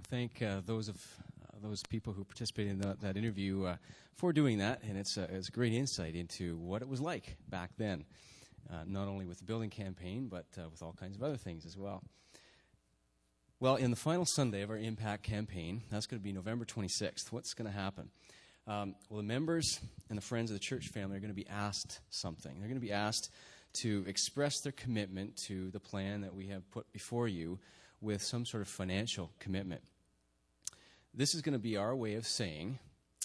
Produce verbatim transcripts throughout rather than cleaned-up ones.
want to thank uh, those of uh, those people who participated in that, that interview uh, for doing that, and it's, uh, it's a great insight into what it was like back then, uh, not only with the building campaign, but uh, with all kinds of other things as well. Well, in the final Sunday of our Impact campaign, that's going to be November twenty-sixth. What's going to happen? Um, well, the members and the friends of the church family are going to be asked something. They're going to be asked to express their commitment to the plan that we have put before you with some sort of financial commitment. This is going to be our way of saying,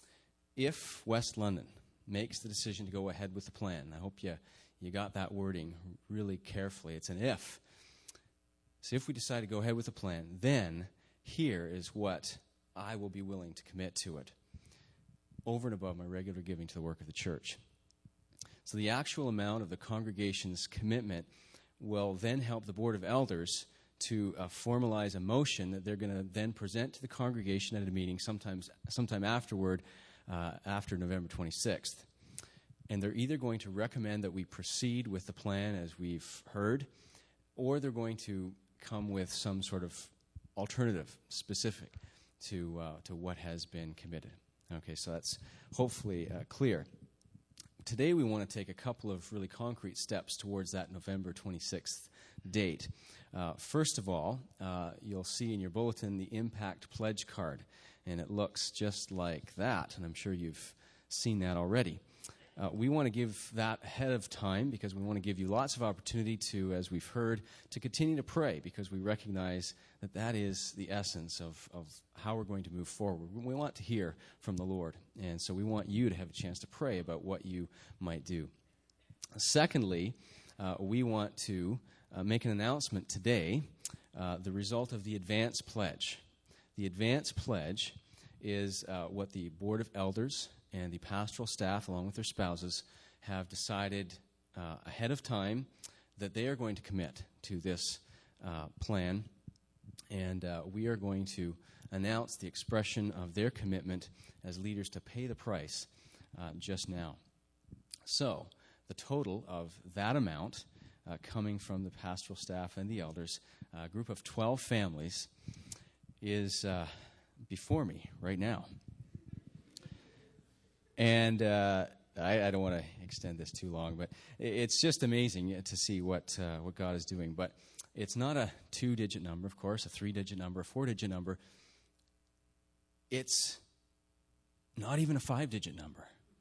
if West London makes the decision to go ahead with the plan, I hope you, you got that wording really carefully. It's an if. So if we decide to go ahead with the plan, then here is what I will be willing to commit to it, over and above my regular giving to the work of the church. So the actual amount of the congregation's commitment will then help the Board of Elders to uh, formalize a motion that they're going to then present to the congregation at a meeting sometimes, sometime afterward, uh, after November twenty-sixth. And they're either going to recommend that we proceed with the plan as we've heard, or they're going to come with some sort of alternative specific to, uh, to what has been committed. Okay, so that's hopefully uh, clear. Today we want to take a couple of really concrete steps towards that November twenty-sixth date. Uh, first of all, uh, you'll see in your bulletin the Impact Pledge card, and it looks just like that, and I'm sure you've seen that already. Uh, we want to give that ahead of time because we want to give you lots of opportunity to, as we've heard, to continue to pray, because we recognize that that is the essence of, of how we're going to move forward. We want to hear from the Lord, and so we want you to have a chance to pray about what you might do. Secondly, uh, we want to uh, make an announcement today, uh, the result of the Advance Pledge. The Advance Pledge is uh, what the Board of Elders and the pastoral staff, along with their spouses, have decided uh, ahead of time that they are going to commit to this uh, plan, and uh, we are going to announce the expression of their commitment as leaders to pay the price uh, just now. So, the total of that amount uh, coming from the pastoral staff and the elders, a group of twelve families, is uh, before me right now. And uh, I, I don't want to extend this too long, but it's just amazing to see what uh, what God is doing. But it's not a two-digit number, of course, a three-digit number, a four-digit number. It's not even a five-digit number.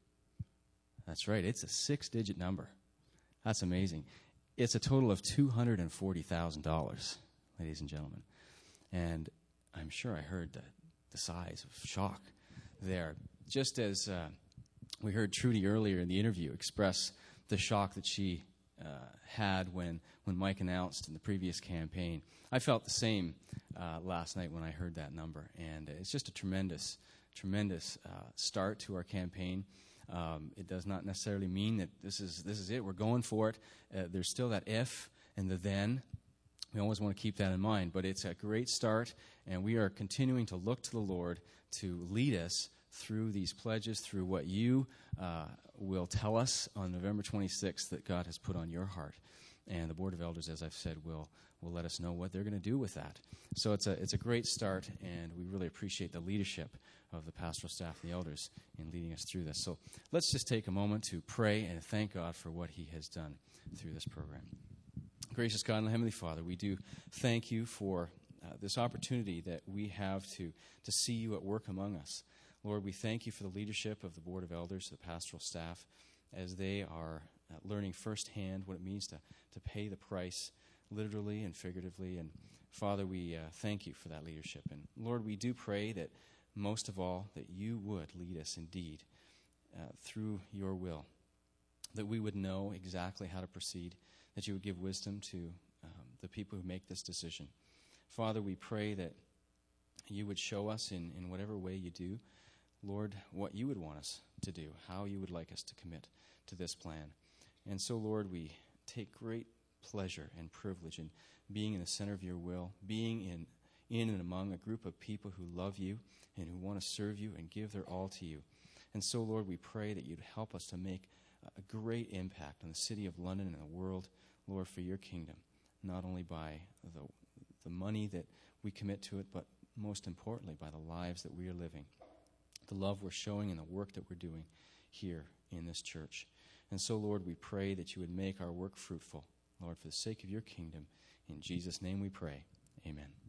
That's right, it's a six-digit number. That's amazing. It's a total of two hundred forty thousand dollars, ladies and gentlemen. And I'm sure I heard the, the sighs of shock there. Just as uh, we heard Trudy earlier in the interview express the shock that she uh, had when, when Mike announced in the previous campaign, I felt the same uh, last night when I heard that number. And it's just a tremendous, tremendous uh, start to our campaign. Um, it does not necessarily mean that this is this is it. We're going for it. Uh, there's still that if and the then. We always want to keep that in mind. But it's a great start, and we are continuing to look to the Lord to lead us through these pledges, through what you uh, will tell us on November twenty-sixth that God has put on your heart. And the Board of Elders, as I've said, will will let us know what they're going to do with that. So it's a it's a great start, and we really appreciate the leadership of the pastoral staff and the elders in leading us through this. So let's just take a moment to pray and thank God for what he has done through this program. Gracious God and Heavenly Father, we do thank you for uh, this opportunity that we have to, to see you at work among us. Lord, we thank you for the leadership of the Board of Elders, the pastoral staff, as they are uh, learning firsthand what it means to, to pay the price, literally and figuratively. And Father, we uh, thank you for that leadership. And Lord, we do pray that most of all, that you would lead us indeed uh, through your will, that we would know exactly how to proceed, that you would give wisdom to um, the people who make this decision. Father, we pray that you would show us in, in whatever way you do, Lord, what you would want us to do, how you would like us to commit to this plan. And so, Lord, we take great pleasure and privilege in being in the center of your will, being in in and among a group of people who love you and who want to serve you and give their all to you. And so, Lord, we pray that you'd help us to make a great impact on the city of London and the world, Lord, for your kingdom, not only by the, the money that we commit to it, but most importantly, by the lives that we are living, the love we're showing and the work that we're doing here in this church. And so, Lord, we pray that you would make our work fruitful, Lord, for the sake of your kingdom. In Jesus' name we pray. Amen.